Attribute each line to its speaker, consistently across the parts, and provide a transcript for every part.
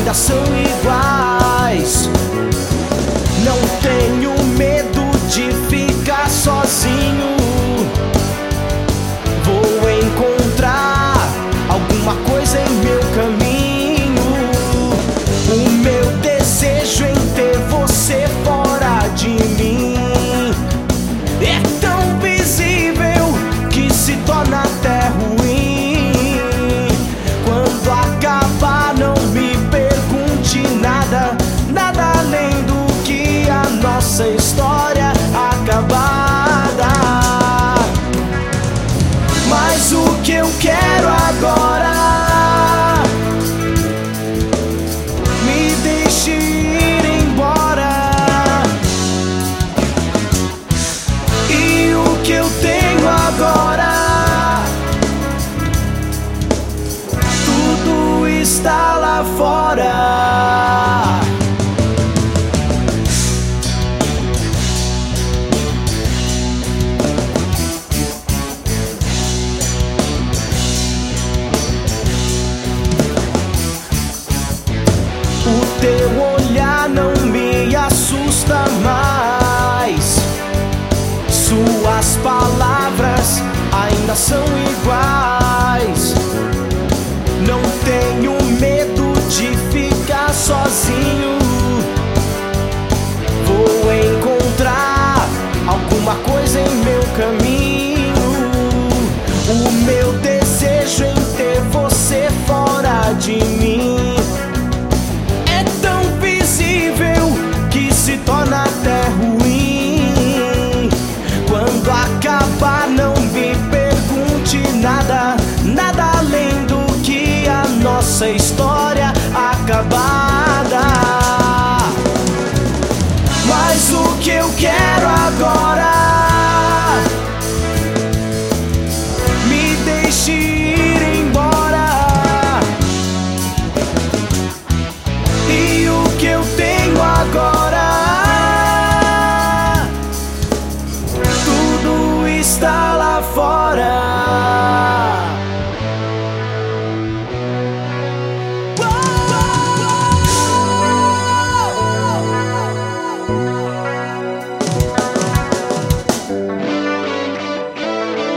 Speaker 1: ainda são iguais. Não tenho medo de ficar sozinho. Vou encontrar alguma coisa em meu caminho. O meu desejo em ter você fora de mim é tão visível que se torna até ruim. Quando acabar, não me pergunte nada, nada além do que a nossa história acabada. Mas o que eu quero agora, me deixe ir embora. E o que eu tenho agora, tudo está lá fora. O teu olhar não me assusta mais. Suas palavras ainda são iguais. Não tenho medo de ficar sozinho. Vou encontrar alguma coisa em meu caminho. O meu desejo em ter você fora de mim é tão visível que se torna até ruim. Quando acabar, não me pergunte nada, nada além do que a nossa história acabada. Mas o que eu quero agora, me deixe ir embora. E o que eu tenho agora, tudo está lá fora.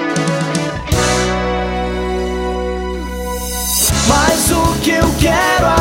Speaker 1: Mas o que eu quero